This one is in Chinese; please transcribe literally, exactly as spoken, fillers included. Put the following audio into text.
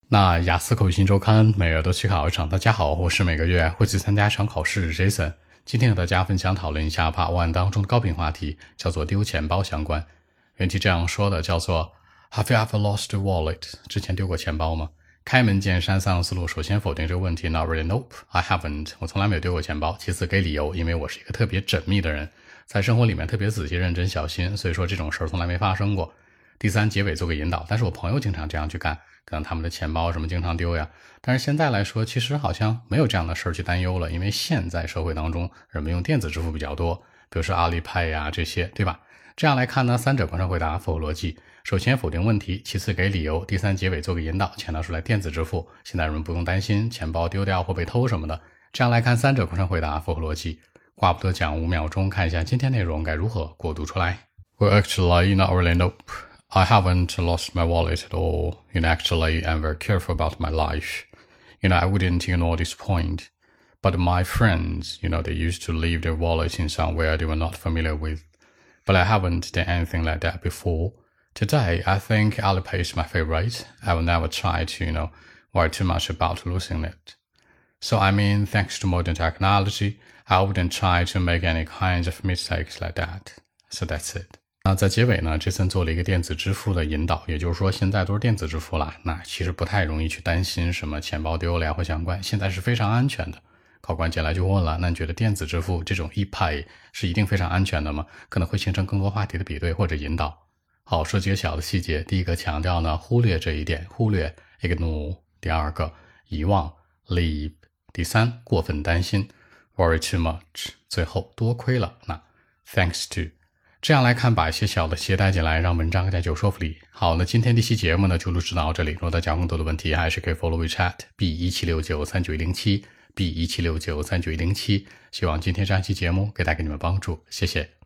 那雅思口语新周刊每月都去考一场。大家好，我是每个月会去参加一场考试 Jason。今天和大家分享讨论一下 Part One 当中的高频话题，叫做丢钱包相关。原题这样说的，叫做 Have you ever lost a wallet？ 之前丢过钱包吗？开门见山三个思路，首先否定这个问题 Not really, nope, I haven't。 我从来没有丢过钱包。其次给理由，因为我是一个特别缜密的人，在生活里面特别仔细认真小心，所以说这种事儿从来没发生过。第三，结尾做个引导，但是我朋友经常这样去干，可能他们的钱包什么经常丢呀。但是现在来说，其实好像没有这样的事儿去担忧了，因为现在社会当中人们用电子支付比较多，比如说阿里 Pay 呀这些，对吧？这样来看呢，三者贯穿回答，符合逻辑。首先否定问题，其次给理由，第三结尾做个引导，强调出来电子支付，现在人们不用担心钱包丢掉或被偷什么的。这样来看，三者贯穿回答，符合逻辑。话不多讲，五秒钟看一下今天内容该如何过渡出来。Well, actually, not really, nope.I haven't lost my wallet at all. You know, actually, I'm very careful about my life. You know, I wouldn't ignore this point. But my friends, you know, they used to leave their wallet in somewhere they were not familiar with. But I haven't done anything like that before. Today, I think Alipay is my favorite. I will never try to, you know, worry too much about losing it. So, I mean, thanks to modern technology, I wouldn't try to make any kinds of mistakes like that. So that's it.那在结尾呢，这次做了一个电子支付的引导，也就是说现在都是电子支付了，那其实不太容易去担心什么钱包丢了呀或相关，现在是非常安全的。考官接下来就问了，那你觉得电子支付这种 ePay 是一定非常安全的吗？可能会形成更多话题的比对或者引导。好，说几个小的细节，第一个强调呢，忽略这一点，忽略 ignore。第二个遗忘 leave。第三过分担心 worry too much。最后多亏了，那 thanks to。这样来看，把一些小的携带进来，让文章更加有说服力。好，那今天这期节目呢就录制到这里。如果大家有更多的问题，还是可以 follow WeChat B 一七六九三九一零七 B 一七六九三九一零七。希望今天这样一期节目给带给你们帮助，谢谢。